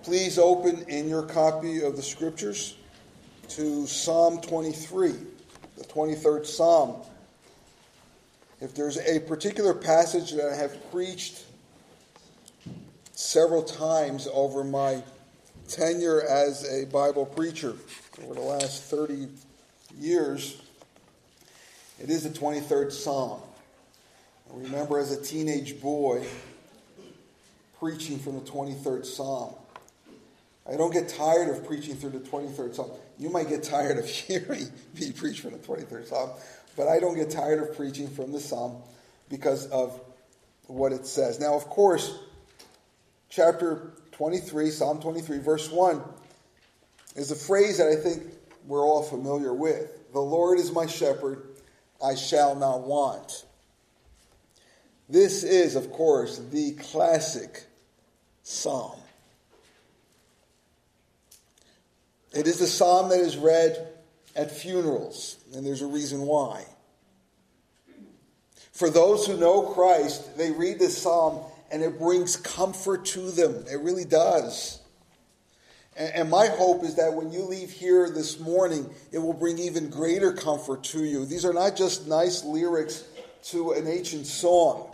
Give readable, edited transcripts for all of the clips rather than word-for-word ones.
Please open in your copy of the Scriptures to Psalm 23, the 23rd Psalm. If there's a particular passage that I have preached several times over my tenure as a Bible preacher over the last 30 years, it is the 23rd Psalm. I remember as a teenage boy preaching from the 23rd Psalm. I don't get tired of preaching through the 23rd Psalm. You might get tired of hearing me preach from the 23rd Psalm, but I don't get tired of preaching from the Psalm because of what it says. Now, of course, chapter 23, Psalm 23, verse 1, is a phrase that I think we're all familiar with. The Lord is my shepherd, I shall not want. This is, of course, the classic psalm. It is the psalm that is read at funerals, and there's a reason why. For those who know Christ, they read this psalm, and it brings comfort to them. It really does. And my hope is that when you leave here this morning, it will bring even greater comfort to you. These are not just nice lyrics to an ancient song.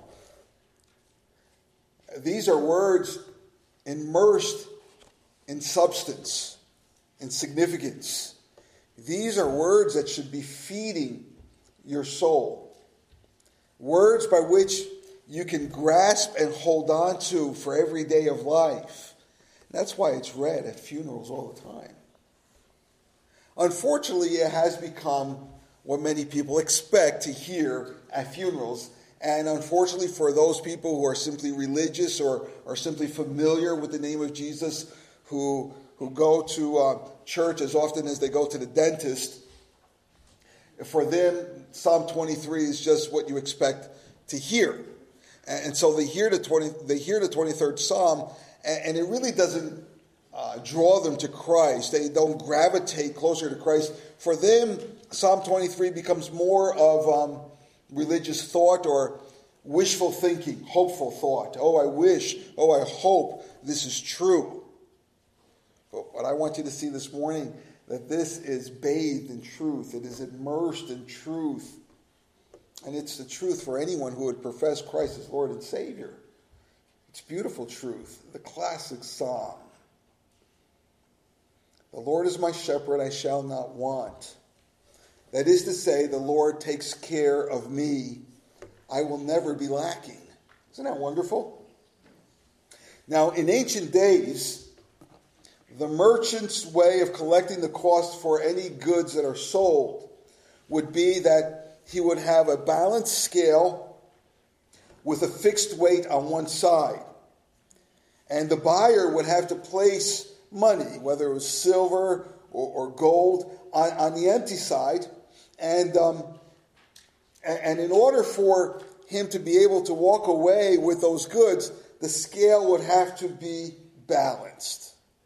These are words immersed in substance, in significance. These are words that should be feeding your soul. Words by which you can grasp and hold on to for every day of life. That's why it's read at funerals all the time. Unfortunately, it has become what many people expect to hear at funerals. And unfortunately for those people who are simply religious or are simply familiar with the name of Jesus, who go to church as often as they go to the dentist, for them, Psalm 23 is just what you expect to hear. And so they hear the 23rd Psalm, and it really doesn't draw them to Christ. They don't gravitate closer to Christ. For them, Psalm 23 becomes more of religious thought or wishful thinking, hopeful thought. Oh, I wish, oh, I hope this is true. But what I want you to see this morning, that this is bathed in truth. It is immersed in truth. And it's the truth for anyone who would profess Christ as Lord and Savior. It's beautiful truth, the classic psalm. The Lord is my shepherd, I shall not want. That is to say, the Lord takes care of me. I will never be lacking. Isn't that wonderful? Now, in ancient days, the merchant's way of collecting the cost for any goods that are sold would be that he would have a balanced scale with a fixed weight on one side. And the buyer would have to place money, whether it was silver or gold, on the empty side. And in order for him to be able to walk away with those goods, the scale would have to be balanced.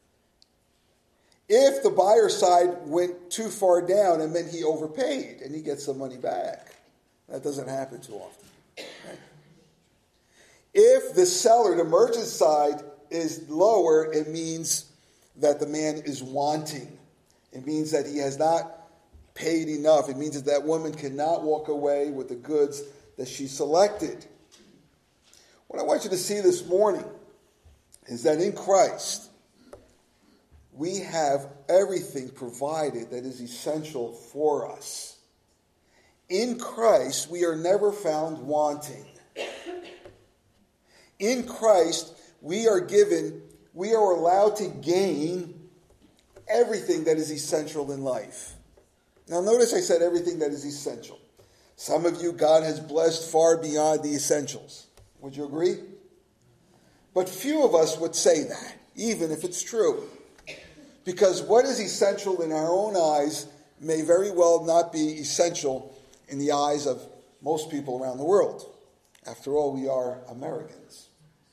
If the buyer's side went too far down, it meant he overpaid and he gets the money back. That doesn't happen too often. Right? If the seller, the merchant's side, is lower, it means that the man is wanting. It means that he has not paid enough. It means that that woman cannot walk away with the goods that she selected. What I want you to see this morning is that in Christ, we have everything provided that is essential for us. In Christ, we are never found wanting. In Christ, we are allowed to gain everything that is essential in life. Now notice I said everything that is essential. Some of you, God has blessed far beyond the essentials. Would you agree? But few of us would say that, even if it's true. Because what is essential in our own eyes may very well not be essential in the eyes of most people around the world. After all, we are Americans.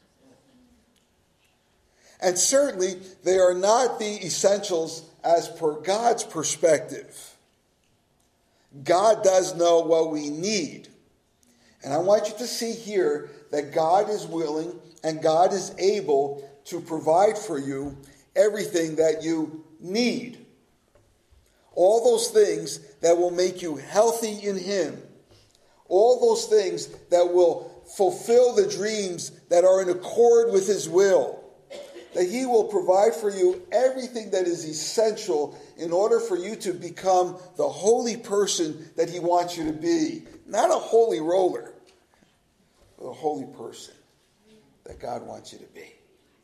And certainly, they are not the essentials as per God's perspective. God does know what we need. And I want you to see here that God is willing and God is able to provide for you everything that you need. All those things that will make you healthy in Him. All those things that will fulfill the dreams that are in accord with His will. That He will provide for you everything that is essential in order for you to become the holy person that He wants you to be. Not a holy roller, but a holy person that God wants you to be.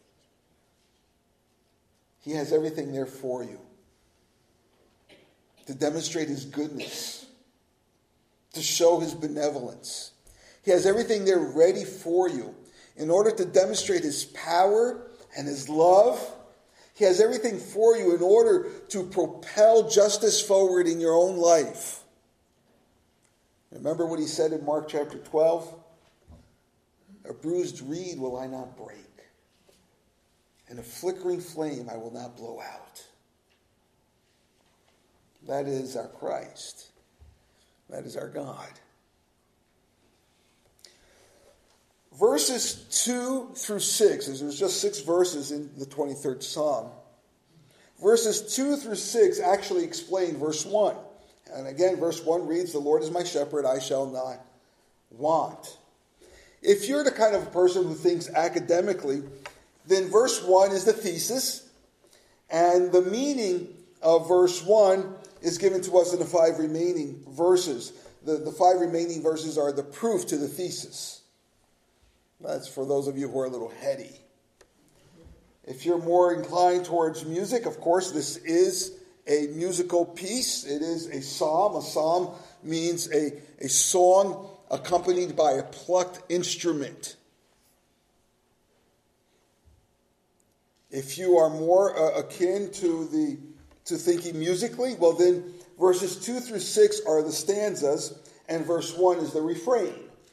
He has everything there for you to demonstrate His goodness, to show His benevolence. He has everything there ready for you in order to demonstrate His power and His love. He has everything for you in order to propel justice forward in your own life. Remember what He said in Mark chapter 12? A bruised reed will I not break, and a flickering flame I will not blow out. That is our Christ. That is our God. Verses 2 through 6, as there's just 6 verses in the 23rd Psalm. Verses 2 through 6 actually explain verse 1. And again, verse 1 reads, "The Lord is my shepherd, I shall not want." If you're the kind of person who thinks academically, then verse 1 is the thesis, and the meaning of verse 1 is given to us in the 5 remaining verses. The 5 remaining verses are the proof to the thesis. That's for those of you who are a little heady. If you're more inclined towards music, of course, this is a musical piece. It is a psalm. A psalm means a song accompanied by a plucked instrument. If you are more akin to thinking musically, well then verses 2 through 6 are the stanzas, and verse 1 is the refrain.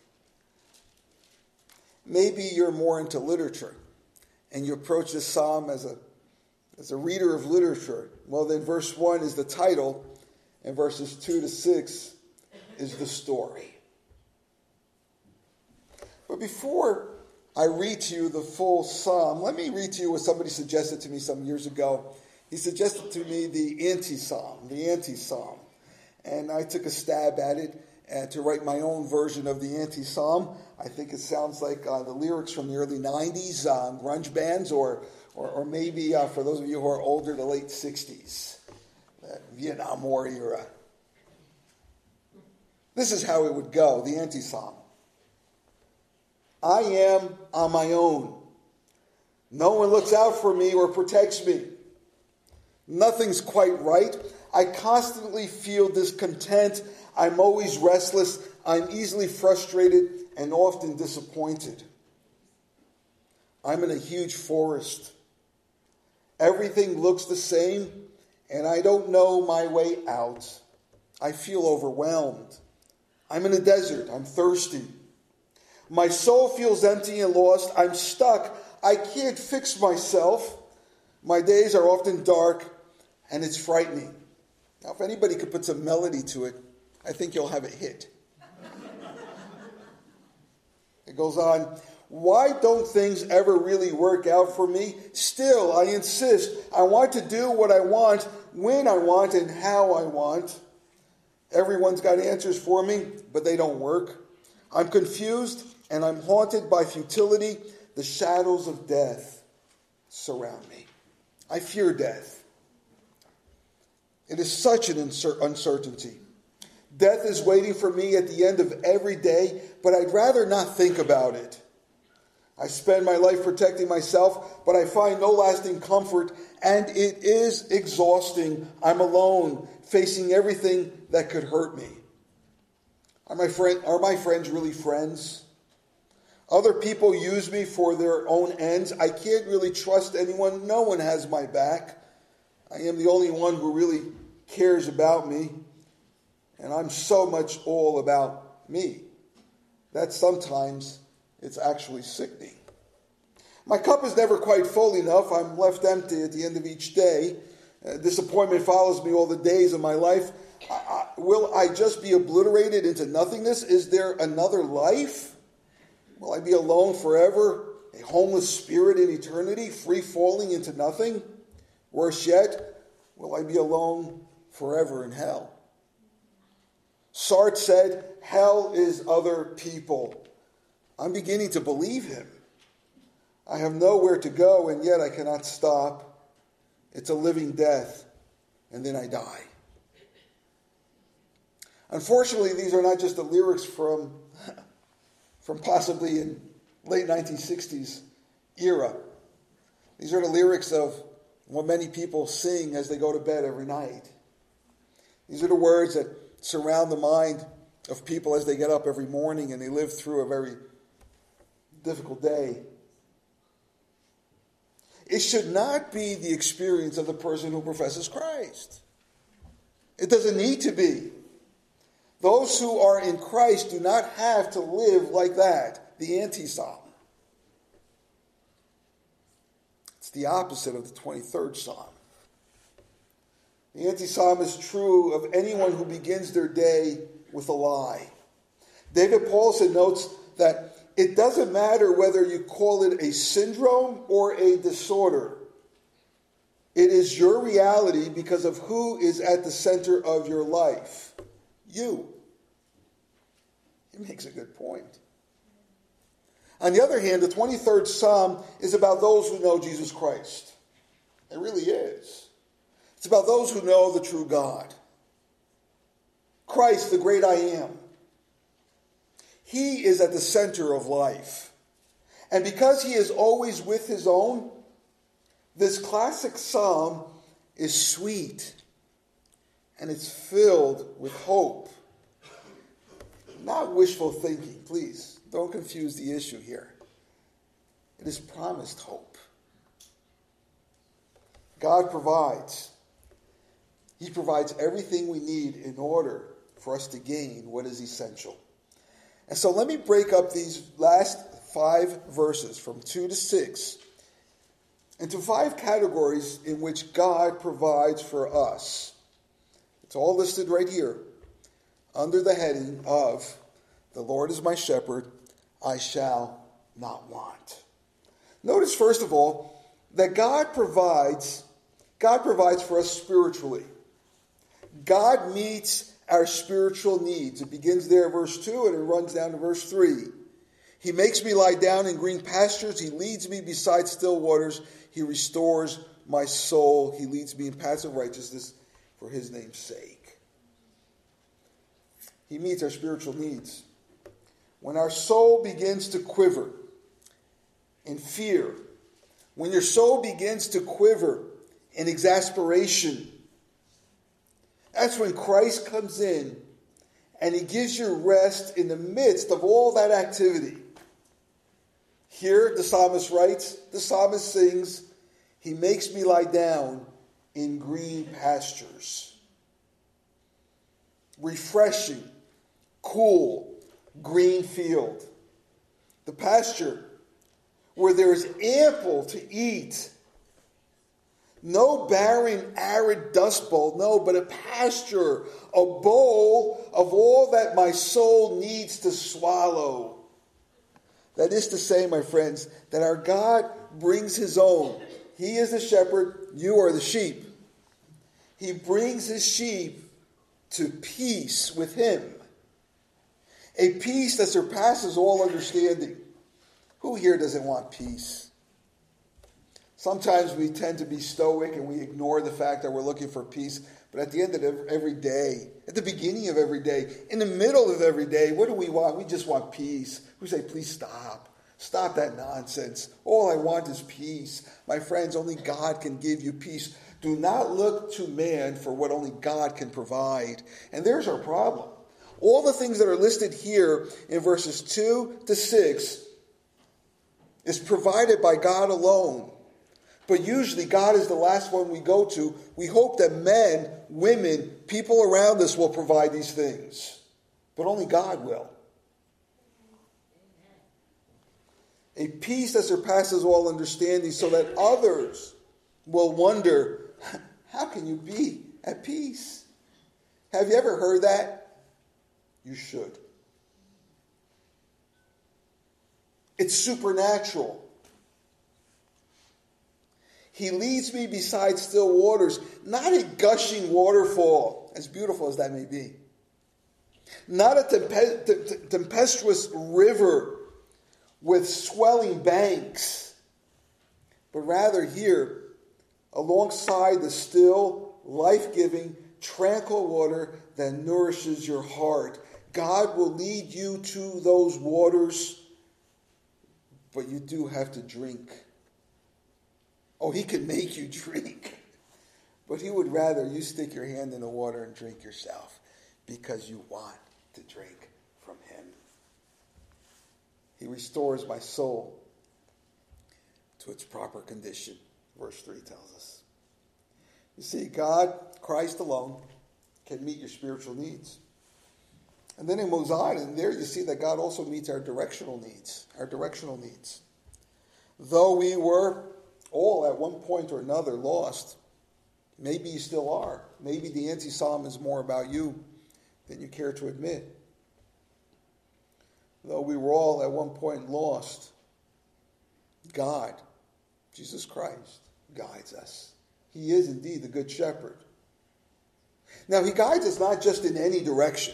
Maybe you're more into literature, and you approach this psalm as a reader of literature. Well then verse 1 is the title, and verses 2 to 6 is the story. But before I read to you the full psalm, let me read to you what somebody suggested to me some years ago. He suggested to me the anti-psalm. And I took a stab at it to write my own version of the anti-psalm. I think it sounds like the lyrics from the early 90s, grunge bands, or maybe, for those of you who are older, the late 60s, the Vietnam War era. This is how it would go, the anti-psalm. I am on my own. No one looks out for me or protects me. Nothing's quite right. I constantly feel discontent. I'm always restless. I'm easily frustrated and often disappointed. I'm in a huge forest. Everything looks the same, and I don't know my way out. I feel overwhelmed. I'm in a desert. I'm thirsty. My soul feels empty and lost. I'm stuck. I can't fix myself. My days are often dark, and it's frightening. Now, if anybody could put some melody to it, I think you'll have a hit. It goes on, why don't things ever really work out for me? Still, I insist. I want to do what I want, when I want, and how I want. Everyone's got answers for me, but they don't work. I'm confused, and I'm haunted by futility. The shadows of death surround me. I fear death. It is such an uncertainty. Death is waiting for me at the end of every day, but I'd rather not think about it. I spend my life protecting myself, but I find no lasting comfort, and it is exhausting. I'm alone, facing everything that could hurt me. Are my friends really friends? Other people use me for their own ends. I can't really trust anyone. No one has my back. I am the only one who really cares about me. And I'm so much all about me that sometimes it's actually sickening. My cup is never quite full enough. I'm left empty at the end of each day. Disappointment follows me all the days of my life. Will I just be obliterated into nothingness? Is there another life? Will I be alone forever? A homeless spirit in eternity, free falling into nothing? Worse yet, will I be alone forever in hell? Sartre said, hell is other people. I'm beginning to believe him. I have nowhere to go, and yet I cannot stop. It's a living death, and then I die. Unfortunately, these are not just the lyrics from possibly in late 1960s era. These are the lyrics of what many people sing as they go to bed every night. These are the words that surround the mind of people as they get up every morning and they live through a very difficult day. It should not be the experience of the person who professes Christ. It doesn't need to be. Those who are in Christ do not have to live like that, the anti-psalm. It's the opposite of the 23rd Psalm. The anti-psalm is true of anyone who begins their day with a lie. David Paulson notes that it doesn't matter whether you call it a syndrome or a disorder. It is your reality because of who is at the center of your life. You. He makes a good point. On the other hand, the 23rd Psalm is about those who know Jesus Christ. It really is. It's about those who know the true God. Christ, the great I am. He is at the center of life. And because he is always with his own, this classic psalm is sweet. And it's filled with hope. Not wishful thinking, please. Don't confuse the issue here. It is promised hope. God provides. He provides everything we need in order for us to gain what is essential. And so let me break up these last 5 verses from 2 to 6 into 5 categories in which God provides for us. It's all listed right here under the heading of the Lord is my shepherd, I shall not want. Notice first of all that God provides for us spiritually. God meets our spiritual needs. It begins there, verse 2, and it runs down to verse 3. He makes me lie down in green pastures. He leads me beside still waters. He restores my soul. He leads me in paths of righteousness for his name's sake. He meets our spiritual needs. When our soul begins to quiver in fear, when your soul begins to quiver in exasperation, that's when Christ comes in and he gives you rest in the midst of all that activity. Here, the psalmist writes, the psalmist sings, he makes me lie down in green pastures. Refreshing, cool, green field. The pasture where there is ample to eat. No barren, arid dust bowl, no, but a pasture, a bowl of all that my soul needs to swallow. That is to say, my friends, that our God brings his own. He is the shepherd, you are the sheep. He brings his sheep to peace with him. A peace that surpasses all understanding. Who here doesn't want peace? Sometimes we tend to be stoic and we ignore the fact that we're looking for peace. But at the end of every day, at the beginning of every day, in the middle of every day, what do we want? We just want peace. We say, please stop. Stop that nonsense. All I want is peace. My friends, only God can give you peace. Do not look to man for what only God can provide. And there's our problem. All the things that are listed here in verses 2 to 6 is provided by God alone. But usually God is the last one we go to. We hope that men, women, people around us will provide these things. But only God will. A peace that surpasses all understanding so that others will wonder, how can you be at peace? Have you ever heard that? You should. It's supernatural. He leads me beside still waters, not a gushing waterfall, as beautiful as that may be. Not a tempestuous river with swelling banks, but rather here, alongside the still, life-giving, tranquil water that nourishes your heart. God will lead you to those waters, but you do have to drink. Oh, he can make you drink, but he would rather you stick your hand in the water and drink yourself because you want to drink from him. He restores my soul to its proper condition, verse 3 tells us. You see, God, Christ alone, can meet your spiritual needs. And then it moves on, and there you see that God also meets our directional needs. Though we were all at one point or another lost, maybe you still are. Maybe the anti-psalm is more about you than you care to admit. Though we were all at one point lost, God, Jesus Christ, guides us. He is indeed the Good Shepherd. Now, he guides us not just in any direction.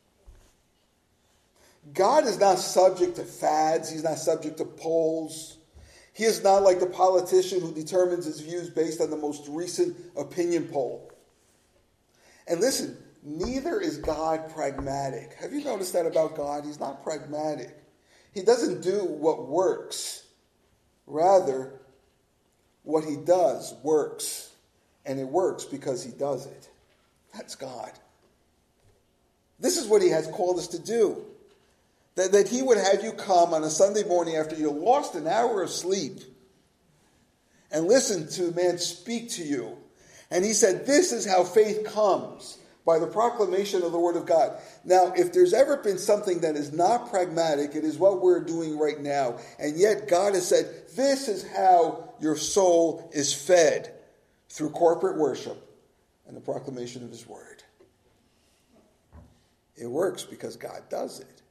God is not subject to fads. He's not subject to polls. He is not like the politician who determines his views based on the most recent opinion poll. And listen, neither is God pragmatic. Have you noticed that about God? He's not pragmatic. He doesn't do what works. Rather, what he does works. And it works because he does it. That's God. This is what he has called us to do. That he would have you come on a Sunday morning after you lost an hour of sleep and listen to a man speak to you. And he said, this is how faith comes, by the proclamation of the Word of God. Now, if there's ever been something that is not pragmatic, it is what we're doing right now. And yet God has said, this is how your soul is fed, through corporate worship and the proclamation of his Word. It works because God does it.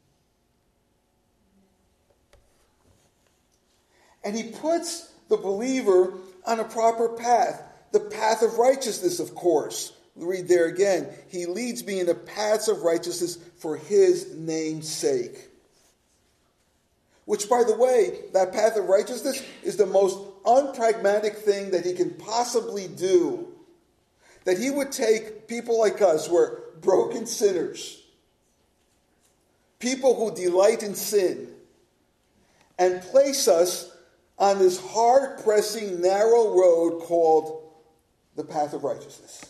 And he puts the believer on a proper path, the path of righteousness, of course. Read there again. He leads me in the paths of righteousness for his name's sake. Which, by the way, that path of righteousness is the most unpragmatic thing that he can possibly do. That he would take people like us who are broken sinners, people who delight in sin, and place us on this hard-pressing, narrow road called the path of righteousness.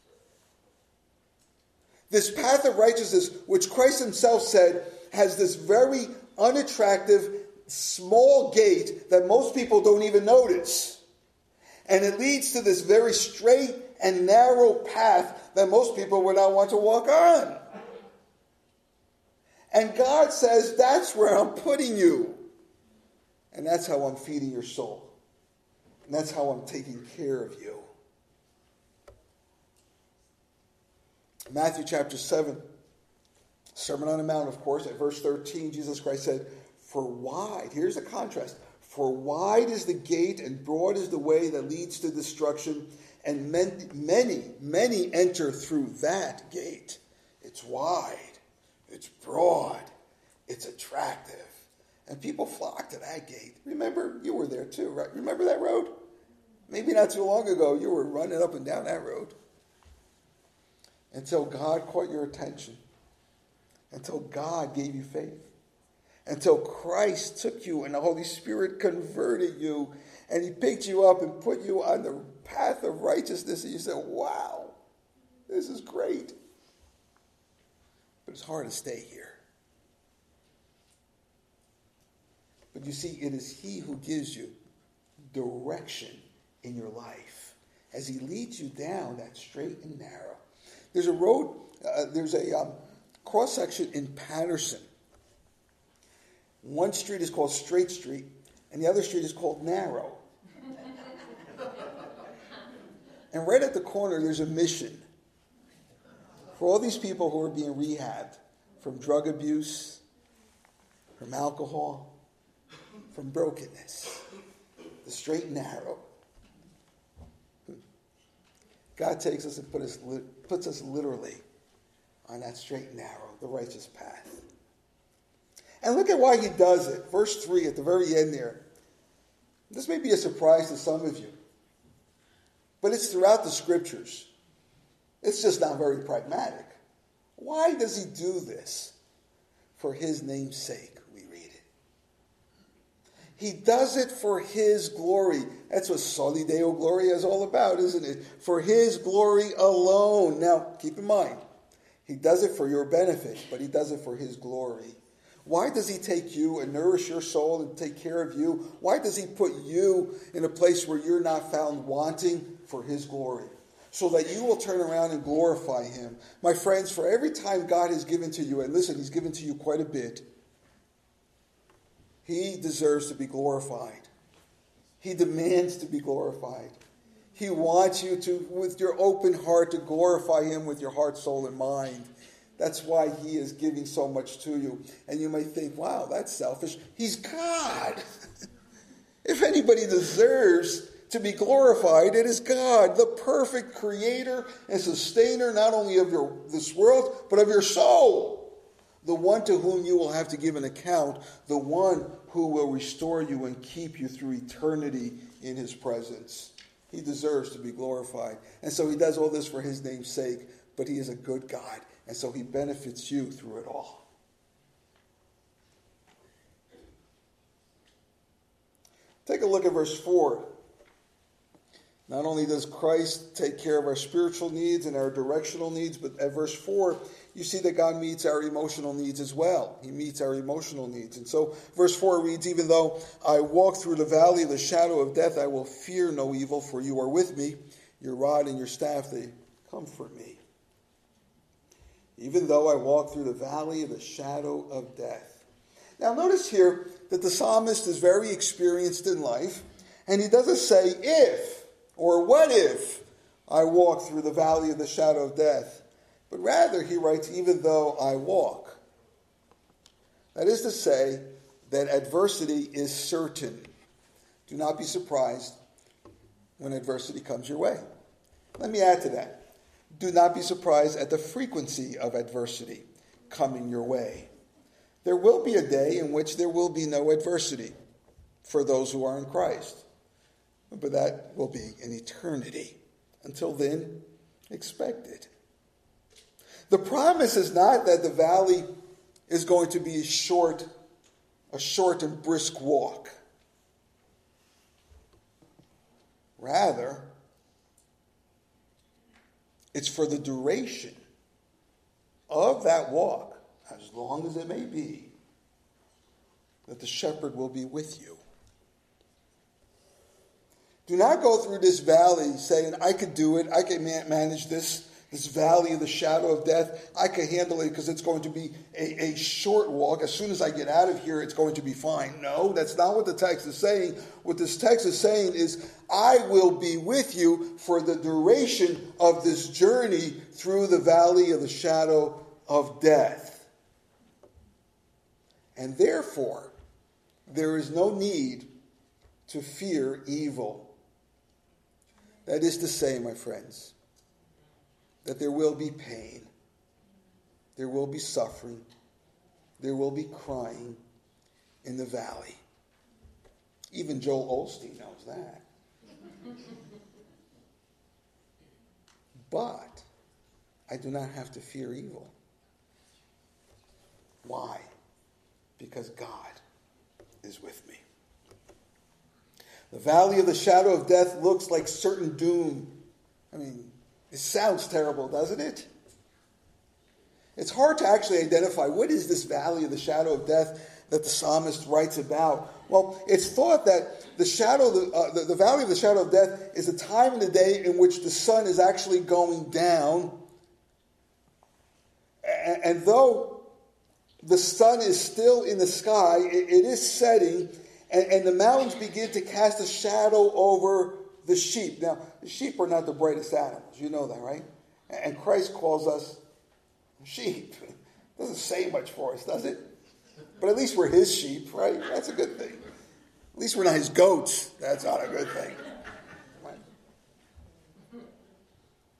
This path of righteousness, which Christ himself said, has this very unattractive, small gate that most people don't even notice. And it leads to this very straight and narrow path that most people would not want to walk on. And God says, that's where I'm putting you. And that's how I'm feeding your soul. And that's how I'm taking care of you. Matthew chapter 7, Sermon on the Mount, of course, at verse 13, Jesus Christ said, for wide, here's the contrast, for wide is the gate and broad is the way that leads to destruction, and many enter through that gate. It's wide, it's broad, it's attractive. And people flock to that gate. Remember, you were there too, right? Remember that road? Maybe not too long ago, you were running up and down that road. Until God caught your attention. Until God gave you faith. Until Christ took you and the Holy Spirit converted you. And he picked you up and put you on the path of righteousness. And you said, wow, this is great. But it's hard to stay here. But you see, it is he who gives you direction in your life as he leads you down that straight and narrow. There's a road, there's a cross-section in Patterson. One street is called Straight Street, and the other street is called Narrow. And right at the corner, there's a mission for all these people who are being rehabbed from drug abuse, from alcohol, from brokenness. The straight and narrow. God takes us and puts us literally on that straight and narrow, the righteous path. And look at why he does it. Verse 3 at the very end there. This may be a surprise to some of you, but it's throughout the scriptures. It's just not very pragmatic. Why does he do this? For his name's sake, we read it. He does it for his glory. That's what Soli Deo Gloria is all about, isn't it? For his glory alone. Now, keep in mind, he does it for your benefit, but he does it for his glory. Why does he take you and nourish your soul and take care of you? Why does he put you in a place where you're not found wanting? For his glory. So that you will turn around and glorify him. My friends, for every time God has given to you, and listen, he's given to you quite a bit, he deserves to be glorified. He demands to be glorified. He wants you to, with your open heart, to glorify him with your heart, soul, and mind. That's why he is giving so much to you. And you may think, wow, that's selfish. He's God. If anybody deserves to be glorified, it is God, the perfect creator and sustainer not only of this world, but of your soul. The one to whom you will have to give an account, the one who will restore you and keep you through eternity in his presence. He deserves to be glorified. And so he does all this for his name's sake, but he is a good God. And so he benefits you through it all. Take a look at verse 4. Not only does Christ take care of our spiritual needs and our directional needs, but at verse 4, you see that God meets our emotional needs as well. He meets our emotional needs. And so verse 4 reads, even though I walk through the valley of the shadow of death, I will fear no evil, for you are with me. Your rod and your staff, they comfort me. Even though I walk through the valley of the shadow of death. Now notice here that the psalmist is very experienced in life, and he doesn't say if or what if I walk through the valley of the shadow of death, but rather he writes, even though I walk. That is to say that adversity is certain. Do not be surprised when adversity comes your way. Let me add to that. Do not be surprised at the frequency of adversity coming your way. There will be a day in which there will be no adversity for those who are in Christ. But that will be an eternity. Until then, expect it. The promise is not that the valley is going to be a short and brisk walk. Rather, it's for the duration of that walk, as long as it may be, that the shepherd will be with you. Do not go through this valley saying, I could do it, I can manage this valley of the shadow of death, I can handle it because it's going to be a short walk. As soon as I get out of here, it's going to be fine. No, that's not what the text is saying. What this text is saying is, I will be with you for the duration of this journey through the valley of the shadow of death. And therefore, there is no need to fear evil. That is to say, my friends, that there will be pain, there will be suffering, there will be crying in the valley. Even Joel Osteen knows that. But I do not have to fear evil. Why? Because God is with me. The valley of the shadow of death looks like certain doom. I mean, it sounds terrible, doesn't it? It's hard to actually identify what is this valley of the shadow of death that the psalmist writes about. Well, it's thought that the valley of the shadow of death is a time in the day in which the sun is actually going down. And though the sun is still in the sky, it is setting, and the mountains begin to cast a shadow over the sheep. Now, the sheep are not the brightest animals. You know that, right? And Christ calls us sheep. Doesn't say much for us, does it? But at least we're his sheep, right? That's a good thing. At least we're not his goats. That's not a good thing.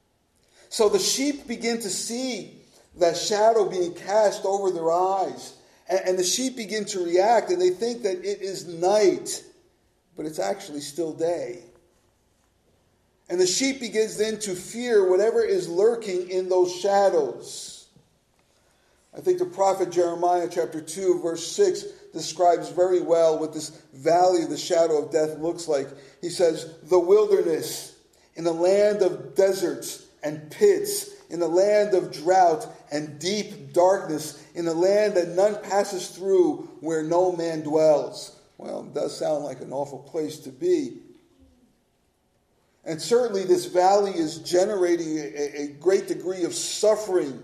So the sheep begin to see that shadow being cast over their eyes. And the sheep begin to react, and they think that it is night, but it's actually still day. And the sheep begins then to fear whatever is lurking in those shadows. I think the prophet Jeremiah chapter 2 verse 6 describes very well what this valley of the shadow of death looks like. He says, the wilderness, in the land of deserts and pits, in the land of drought and deep darkness, in the land that none passes through, where no man dwells. Well, it does sound like an awful place to be. And certainly this valley is generating a great degree of suffering.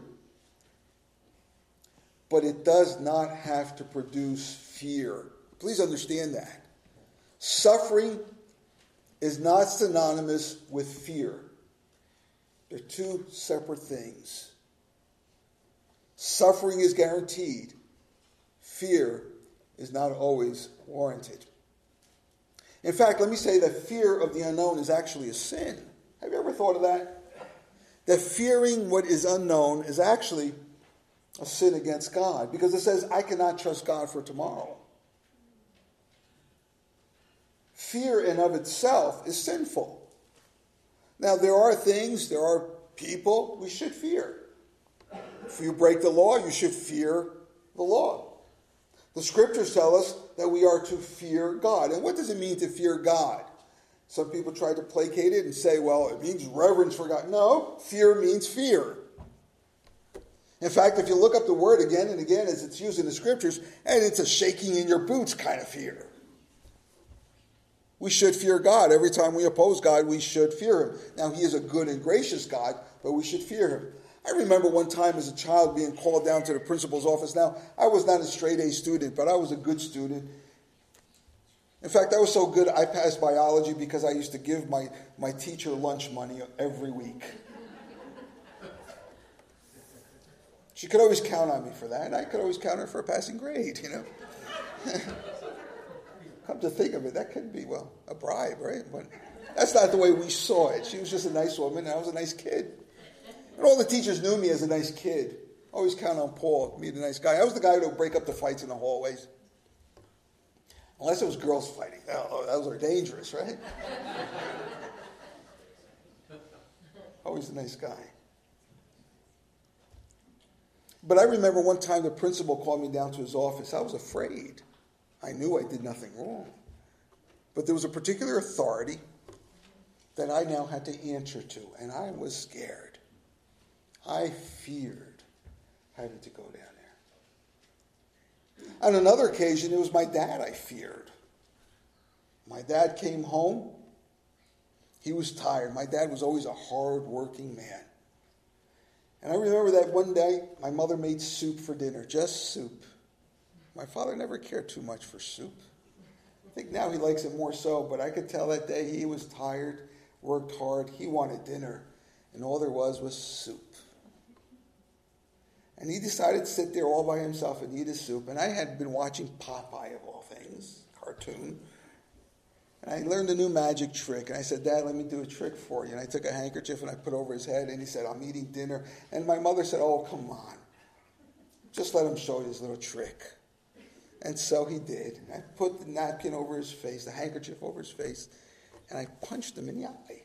But it does not have to produce fear. Please understand that. Suffering is not synonymous with fear. They're two separate things. Suffering is guaranteed. Fear is not always warranted. In fact, let me say that fear of the unknown is actually a sin. Have you ever thought of that? That fearing what is unknown is actually a sin against God. Because it says, I cannot trust God for tomorrow. Fear in of itself is sinful. Now, there are people we should fear. If you break the law, you should fear the law. The scriptures tell us that we are to fear God. And what does it mean to fear God? Some people try to placate it and say, well, it means reverence for God. No, fear means fear. In fact, if you look up the word again and again as it's used in the scriptures, and it's a shaking in your boots kind of fear. We should fear God. Every time we oppose God, we should fear him. Now, he is a good and gracious God, but we should fear him. I remember one time as a child being called down to the principal's office. Now, I was not a straight A student, but I was a good student. In fact, I was so good I passed biology because I used to give my teacher lunch money every week. She could always count on me for that, and I could always count on her for a passing grade, Come to think of it, that could be, well, a bribe, right? But that's not the way we saw it. She was just a nice woman, and I was a nice kid. And all the teachers knew me as a nice kid. Always count on Paul, me the nice guy. I was the guy who would break up the fights in the hallways. Unless it was girls fighting. Oh, those are dangerous, right? Always a nice guy. But I remember one time the principal called me down to his office. I was afraid. I knew I did nothing wrong. But there was a particular authority that I now had to answer to, and I was scared. I feared having to go down there. On another occasion, it was my dad I feared. My dad came home. He was tired. My dad was always a hard-working man. And I remember that one day, my mother made soup for dinner, just soup. My father never cared too much for soup. I think now he likes it more so, but I could tell that day he was tired, worked hard, he wanted dinner, and all there was soup. And he decided to sit there all by himself and eat his soup. And I had been watching Popeye, of all things, cartoon. And I learned a new magic trick. And I said, Dad, let me do a trick for you. And I took a handkerchief and I put over his head. And he said, I'm eating dinner. And my mother said, oh, come on. Just let him show you his little trick. And so he did. I put the napkin over his face, the handkerchief over his face. And I punched him in the eye.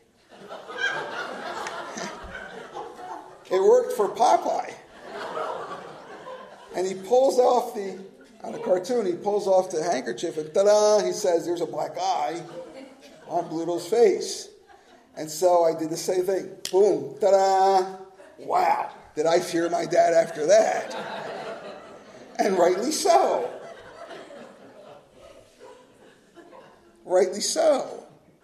It worked for Popeye. And he pulls off on the cartoon, he pulls off the handkerchief and ta-da, he says, there's a black eye on Bluto's face. And so I did the same thing. Boom, ta-da. Wow, did I fear my dad after that? And rightly so. Rightly so.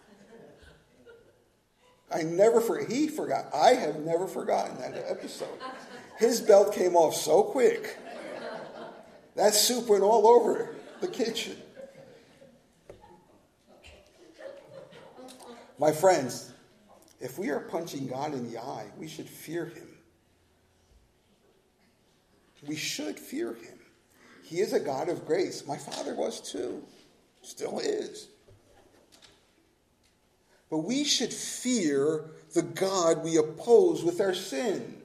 I have never forgotten that episode. His belt came off so quick. That soup went all over the kitchen. My friends, if we are punching God in the eye, we should fear him. We should fear him. He is a God of grace. My father was too. Still is. But we should fear the God we oppose with our sin.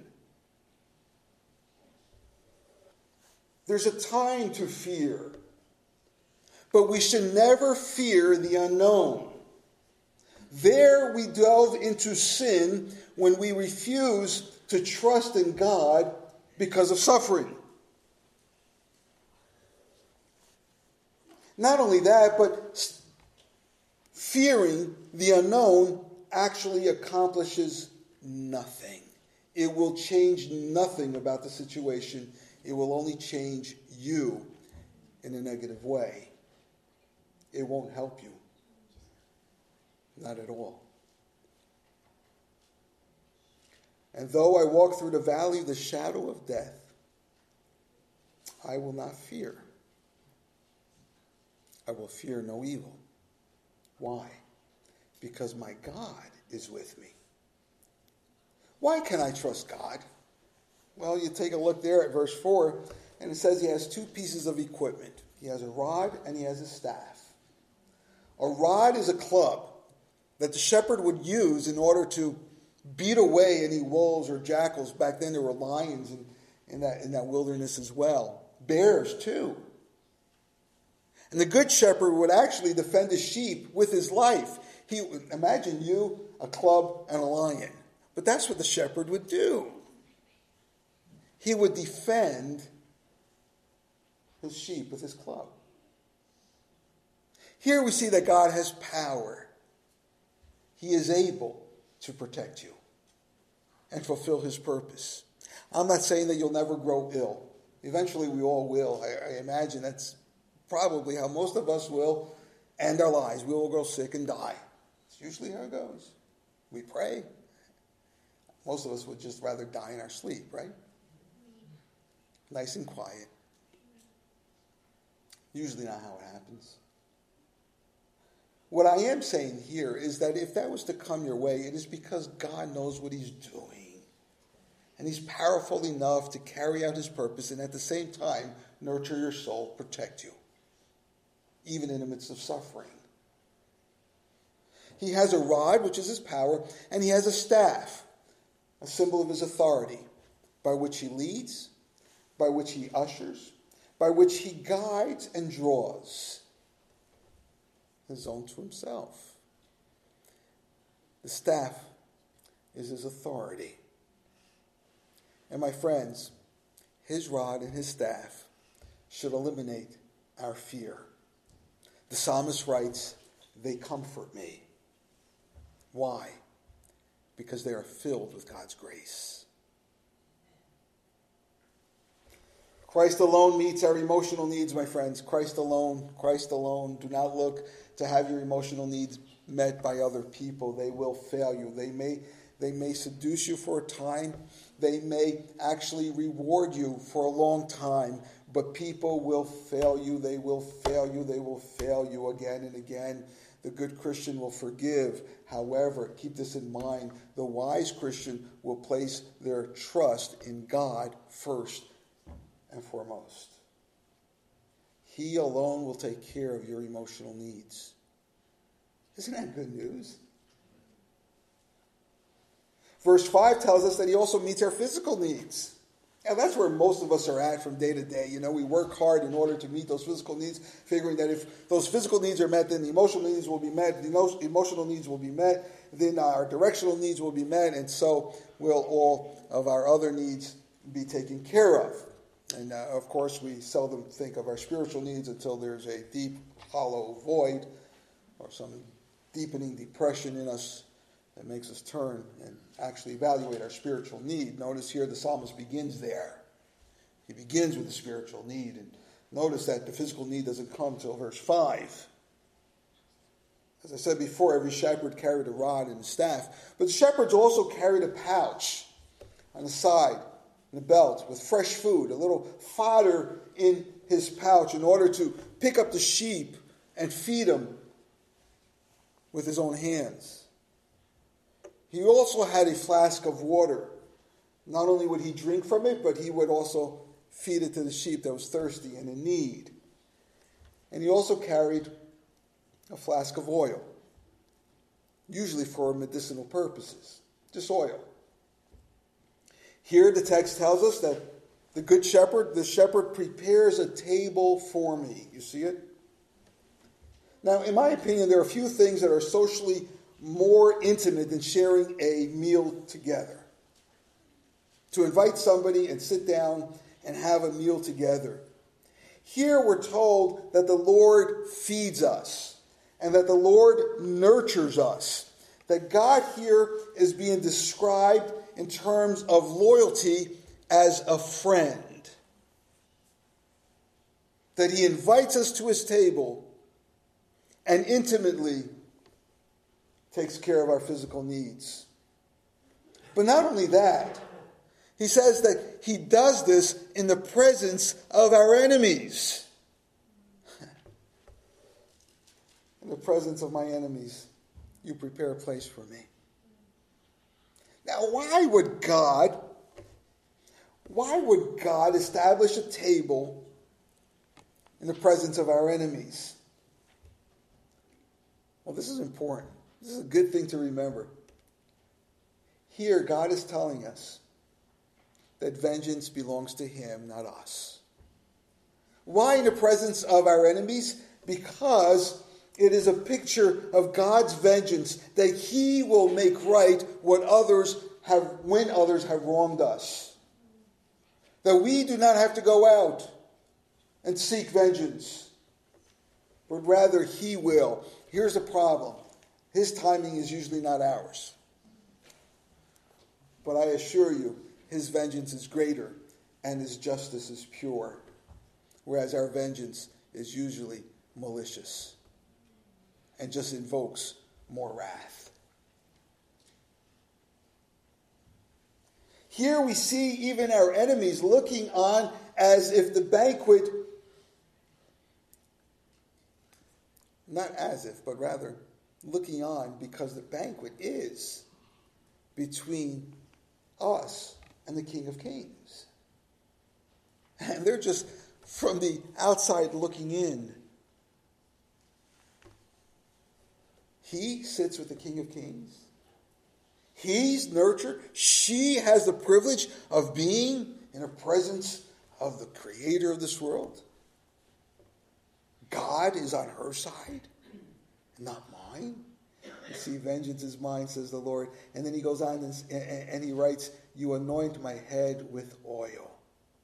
There's a time to fear, but we should never fear the unknown. There we delve into sin when we refuse to trust in God because of suffering. Not only that, but fearing the unknown actually accomplishes nothing. It will change nothing about the situation. It will only change you in a negative way. It won't help you. Not at all. And though I walk through the valley of the shadow of death, I will not fear. I will fear no evil. Why? Because my God is with me. Why can I trust God? Well, you take a look there at verse 4, and it says he has two pieces of equipment. He has a rod and he has a staff. A rod is a club that the shepherd would use in order to beat away any wolves or jackals. Back then there were lions in that wilderness as well. Bears too. And the good shepherd would actually defend his sheep with his life. Imagine you, a club, and a lion. But that's what the shepherd would do. He would defend his sheep with his club. Here we see that God has power. He is able to protect you and fulfill his purpose. I'm not saying that you'll never grow ill. Eventually we all will. I imagine that's probably how most of us will end our lives. We will grow sick and die. It's usually how it goes. We pray. Most of us would just rather die in our sleep, right? Nice and quiet. Usually not how it happens. What I am saying here is that if that was to come your way, it is because God knows what he's doing. And he's powerful enough to carry out his purpose and at the same time nurture your soul, protect you, even in the midst of suffering. He has a rod, which is his power, and he has a staff, a symbol of his authority, by which he leads, by which he ushers, by which he guides and draws his own to himself. The staff is his authority. And my friends, his rod and his staff should eliminate our fear. The psalmist writes, they comfort me. Why? Because they are filled with God's grace. Christ alone meets our emotional needs, my friends. Christ alone, Christ alone. Do not look to have your emotional needs met by other people. They will fail you. They may seduce you for a time. They may actually reward you for a long time. But people will fail you. They will fail you. They will fail you again and again. The good Christian will forgive. However, keep this in mind. The wise Christian will place their trust in God first and foremost. He alone will take care of your emotional needs. Isn't that good news? Verse 5 tells us that he also meets our physical needs. And that's where most of us are at from day to day. You know, we work hard in order to meet those physical needs, figuring that if those physical needs are met, then the emotional needs will be met. The emotional needs will be met. Then our directional needs will be met. And so will all of our other needs be taken care of. And of course, we seldom think of our spiritual needs until there's a deep, hollow void or some deepening depression in us that makes us turn and actually evaluate our spiritual need. Notice here the psalmist begins there. He begins with the spiritual need. And notice that the physical need doesn't come till verse 5. As I said before, every shepherd carried a rod and a staff. But the shepherds also carried a pouch on the side, in the belt, with fresh food, a little fodder in his pouch in order to pick up the sheep and feed them with his own hands. He also had a flask of water. Not only would he drink from it, but he would also feed it to the sheep that was thirsty and in need. And he also carried a flask of oil. usually for medicinal purposes, just oil. Here the text tells us that the shepherd prepares a table for me. You see it? Now, in my opinion, there are a few things that are socially more intimate than sharing a meal together. To invite somebody and sit down and have a meal together. Here we're told that the Lord feeds us and that the Lord nurtures us. That God here is being described in terms of loyalty as a friend. That he invites us to his table and intimately takes care of our physical needs. But not only that, he says that he does this in the presence of our enemies. In the presence of my enemies, you prepare a place for me. Now, why would God establish a table in the presence of our enemies? Well, this is important. This is a good thing to remember. Here, God is telling us that vengeance belongs to him, not us. Why in the presence of our enemies? Because it is a picture of God's vengeance, that he will make right when others have wronged us. That we do not have to go out and seek vengeance, but rather he will. Here's the problem. His timing is usually not ours. But I assure you, his vengeance is greater and his justice is pure, whereas our vengeance is usually malicious and just invokes more wrath. Here we see even our enemies looking on as if the banquet, not as if, but rather looking on because the banquet is between us and the King of Kings. And they're just from the outside looking in. He sits with the King of Kings. He's nurtured. She has the privilege of being in the presence of the Creator of this world. God is on her side, not mine. You see, vengeance is mine, says the Lord. And then he goes on and he writes, you anoint my head with oil.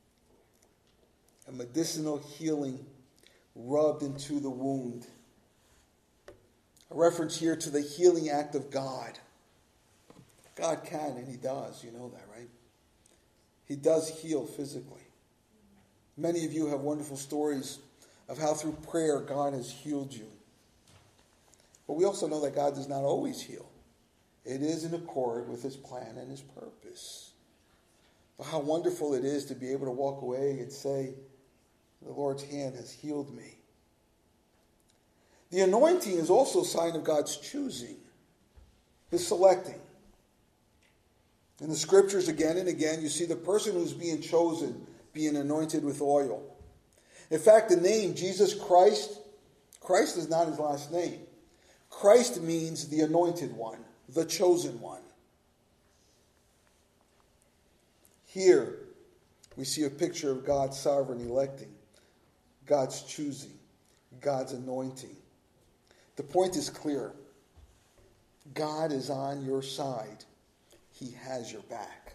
A medicinal healing rubbed into the wound. A reference here to the healing act of God. God can, and he does. You know that, right? He does heal physically. Many of you have wonderful stories of how through prayer God has healed you. But we also know that God does not always heal. It is in accord with his plan and his purpose. But how wonderful it is to be able to walk away and say, the Lord's hand has healed me. The anointing is also a sign of God's choosing, his selecting. In the scriptures again and again, you see the person who's being chosen being anointed with oil. In fact, the name Jesus Christ is not his last name. Christ means the anointed one, the chosen one. Here, we see a picture of God's sovereign electing, God's choosing, God's anointing. The point is clear. God is on your side. He has your back.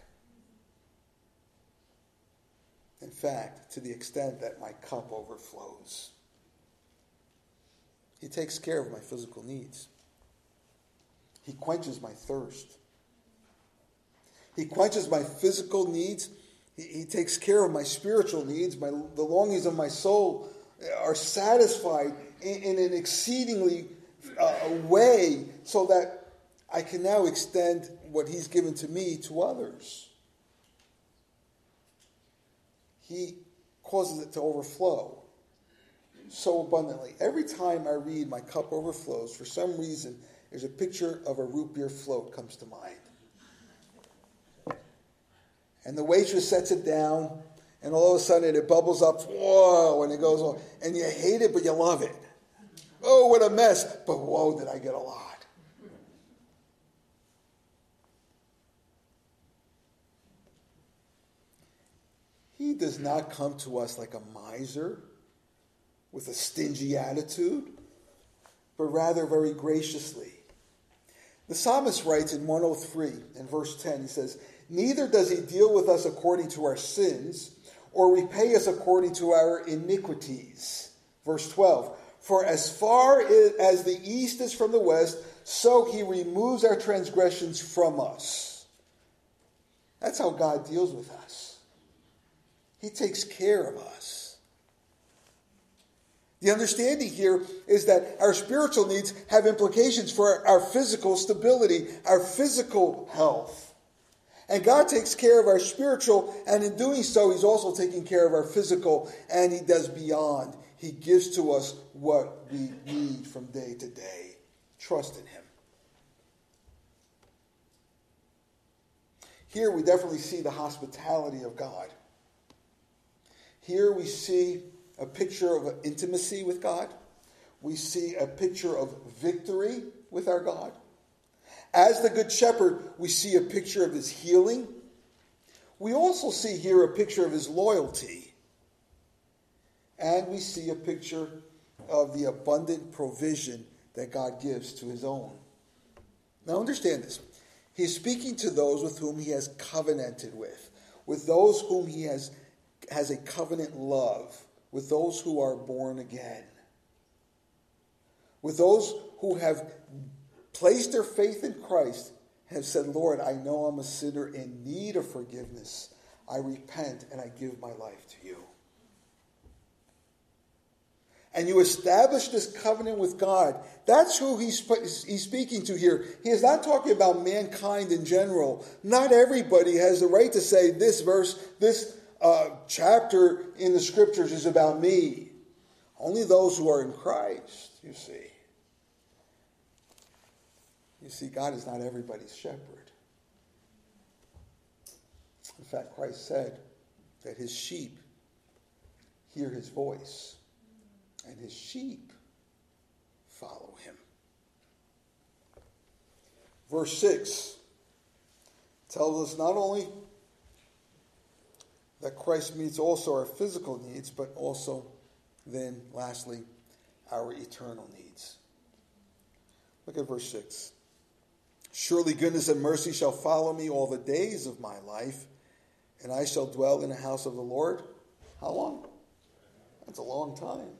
In fact, to the extent that my cup overflows. He takes care of my physical needs. He quenches my thirst. He quenches my physical needs. He takes care of my spiritual needs. The longings of my soul are satisfied in an exceedingly way so that I can now extend what he's given to me to others. He causes it to overflow so abundantly. Every time I read my cup overflows, for some reason, there's a picture of a root beer float comes to mind. And the waitress sets it down, and all of a sudden it bubbles up, whoa, and it goes on. And you hate it, but you love it. Oh, what a mess. But whoa, did I get a lot. he does not come to us like a miser with a stingy attitude, but rather very graciously. The psalmist writes in 103 in verse 10, he says, "Neither does he deal with us according to our sins, or repay us according to our iniquities." Verse 12, "For as far as the east is from the west, so he removes our transgressions from us." That's how God deals with us. He takes care of us. The understanding here is that our spiritual needs have implications for our physical stability, our physical health. And God takes care of our spiritual, and in doing so, he's also taking care of our physical, and he does beyond. He gives to us what we need from day to day. Trust in him. Here we definitely see the hospitality of God. Here we see a picture of intimacy with God. We see a picture of victory with our God. As the Good Shepherd, we see a picture of his healing. We also see here a picture of his loyalty. And we see a picture of the abundant provision that God gives to his own. Now understand this. He is speaking to those with whom he has covenanted with those whom he has a covenant love, with those who are born again, with those who have placed their faith in Christ, have said, "Lord, I know I'm a sinner in need of forgiveness. I repent and I give my life to you." And you establish this covenant with God. That's who he's speaking to here. He is not talking about mankind in general. Not everybody has the right to say this verse, this chapter in the scriptures is about me. Only those who are in Christ, you see. You see, God is not everybody's shepherd. In fact, Christ said that his sheep hear his voice, and his sheep follow him. Verse 6 tells us not only that Christ meets also our physical needs, but also then, lastly, our eternal needs. Look at verse 6. "Surely goodness and mercy shall follow me all the days of my life, and I shall dwell in the house of the Lord." How long? That's a long time.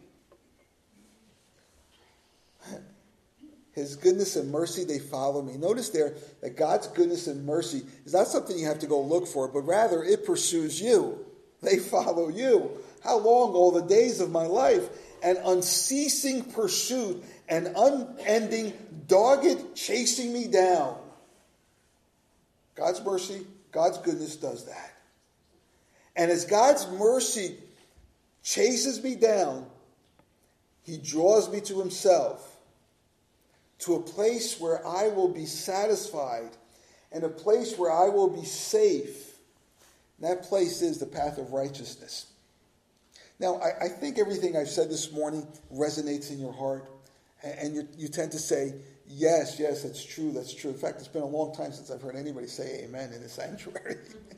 His goodness and mercy, they follow me. Notice there that God's goodness and mercy is not something you have to go look for, but rather it pursues you. They follow you. How long? All the days of my life. An unceasing pursuit, an unending, dogged chasing me down. God's mercy, God's goodness does that. And as God's mercy chases me down, he draws me to himself, to a place where I will be satisfied and a place where I will be safe. And that place is the path of righteousness. Now, I think everything I've said this morning resonates in your heart. And you tend to say, yes, that's true, that's true. In fact, it's been a long time since I've heard anybody say amen in the sanctuary.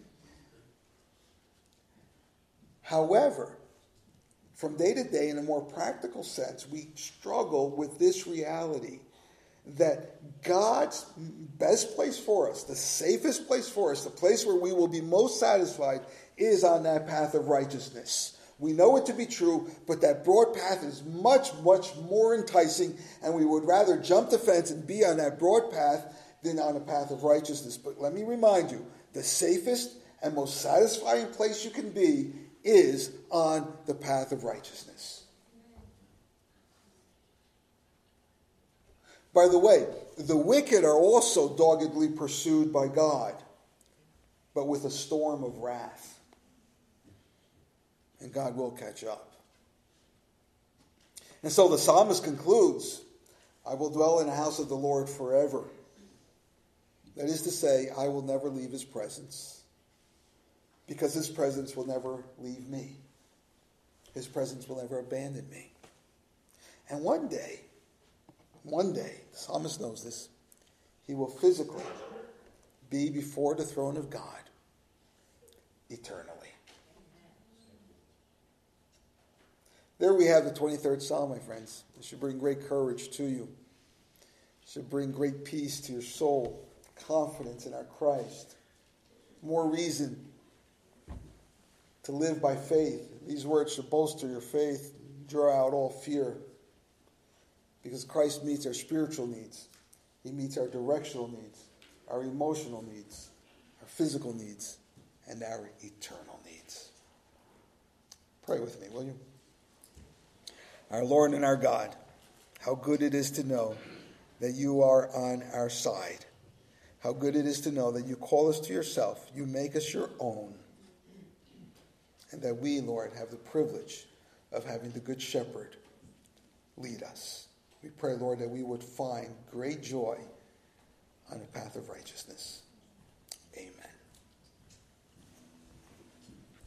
However, from day to day, in a more practical sense, we struggle with this reality that God's best place for us, the safest place for us, the place where we will be most satisfied, is on that path of righteousness. We know it to be true, but that broad path is much, much more enticing, and we would rather jump the fence and be on that broad path than on a path of righteousness. But let me remind you, the safest and most satisfying place you can be is on the path of righteousness. By the way, the wicked are also doggedly pursued by God, but with a storm of wrath. And God will catch up. And so the psalmist concludes, "I will dwell in the house of the Lord forever." That is to say, I will never leave his presence, because his presence will never leave me. His presence will never abandon me. And one day, the psalmist knows this, he will physically be before the throne of God eternally. There we have the 23rd Psalm, my friends. It should bring great courage to you. It should bring great peace to your soul, confidence in our Christ. More reason to live by faith. These words should bolster your faith, draw out all fear. Because Christ meets our spiritual needs. He meets our directional needs, our emotional needs, our physical needs, and our eternal needs. Pray with me, will you? Our Lord and our God, how good it is to know that you are on our side. How good it is to know that you call us to yourself, you make us your own, and that we, Lord, have the privilege of having the Good Shepherd lead us. We pray, Lord, that we would find great joy